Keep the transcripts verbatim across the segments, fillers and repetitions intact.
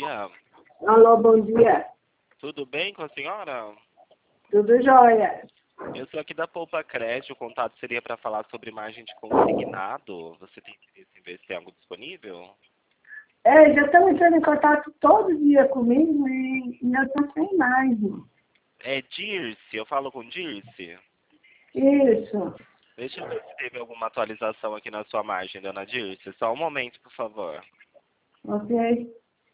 dia. Alô, bom dia. Tudo bem com a senhora? Tudo jóia. Eu sou aqui da Poupa Crédito. O contato seria para falar sobre margem de consignado. Você tem interesse em ver se tem algo disponível? É, já estão entrando em contato todo dia comigo e ainda estou sem margem. É Dirce, eu falo com Dirce. Isso. Deixa eu ver se teve alguma atualização aqui na sua margem, dona Dirce. Só um momento, por favor. Ok.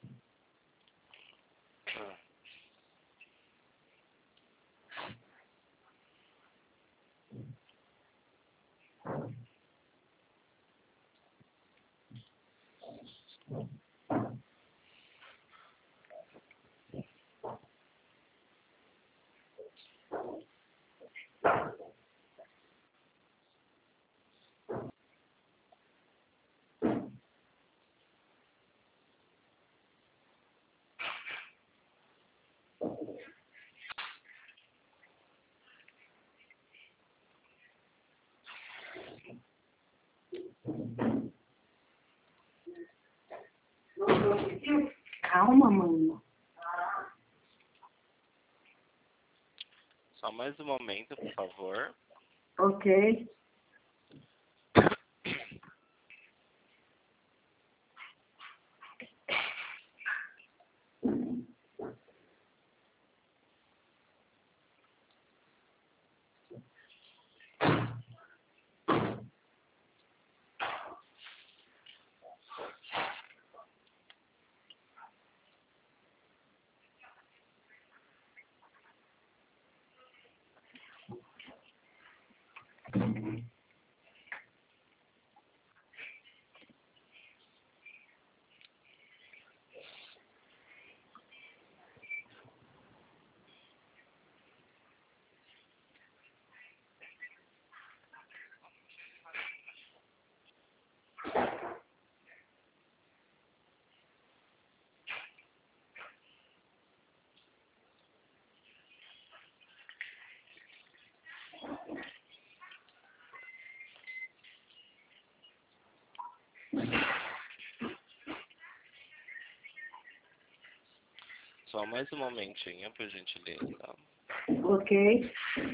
Calma, mano. Só mais um momento, por favor. Ok. Só mais um momentinho, por gentileza. Ok.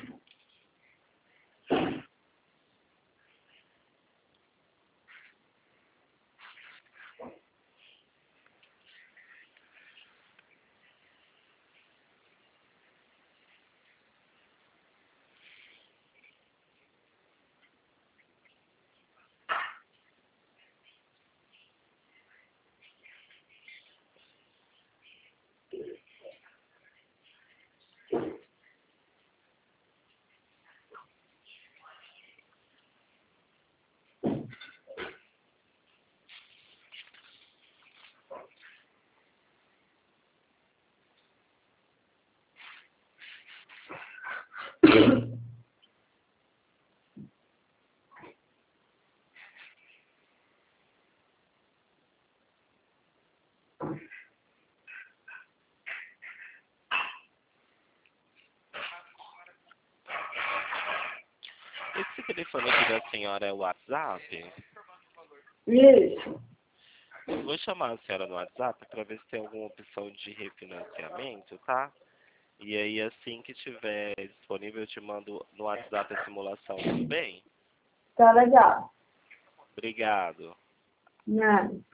Esse telefone aqui da senhora é o WhatsApp? Isso. Eu vou chamar a senhora no WhatsApp para ver se tem alguma opção de refinanciamento, tá? E aí, assim que tiver disponível, eu te mando no WhatsApp a simulação, tudo bem? Tá legal. Obrigado. Nada.